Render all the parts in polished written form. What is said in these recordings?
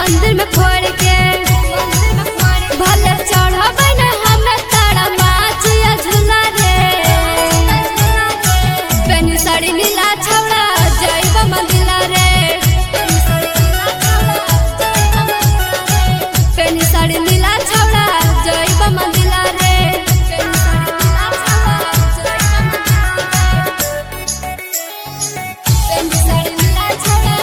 मंदिर में फोड़ के भले चढ़ाबे न हमरा तारा माचिया झूला रे। पेनी साड़ी नीला छौड़ा जाइब मंदिला रे। पेनी साड़ी नीला छौड़ा जाइब मंदिला रे। पेनी साड़ी नीला छौड़ा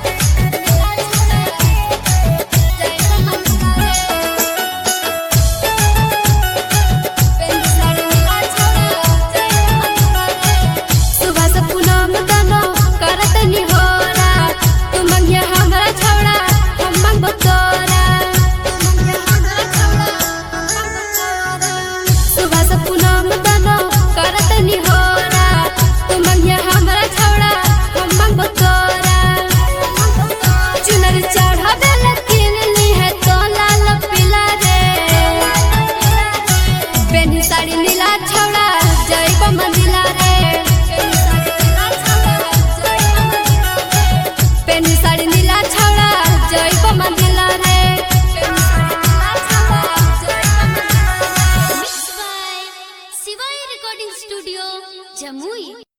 साड़ी नीला छौड़ा जाइब मंदिला रे। पेनी साड़ी नीला छौड़ा जाइब मंदिला रे। शिवाय रिकॉर्डिंग स्टूडियो जमुई।